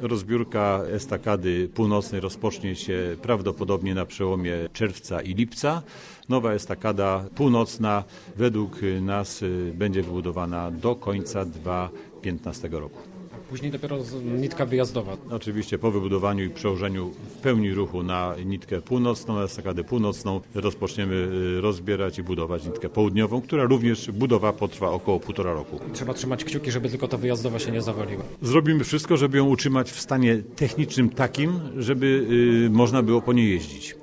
Rozbiórka estakady północnej rozpocznie się prawdopodobnie na przełomie czerwca i lipca. Nowa estakada północna według nas będzie wybudowana do końca 2015 roku. Później dopiero nitka wyjazdowa. Oczywiście po wybudowaniu i przełożeniu w pełni ruchu na nitkę północną, na estakadę północną rozpoczniemy rozbierać i budować nitkę południową, która również budowa potrwa około 1,5 roku. Trzeba trzymać kciuki, żeby tylko ta wyjazdowa się nie zawaliła. Zrobimy wszystko, żeby ją utrzymać w stanie technicznym takim, żeby można było po niej jeździć.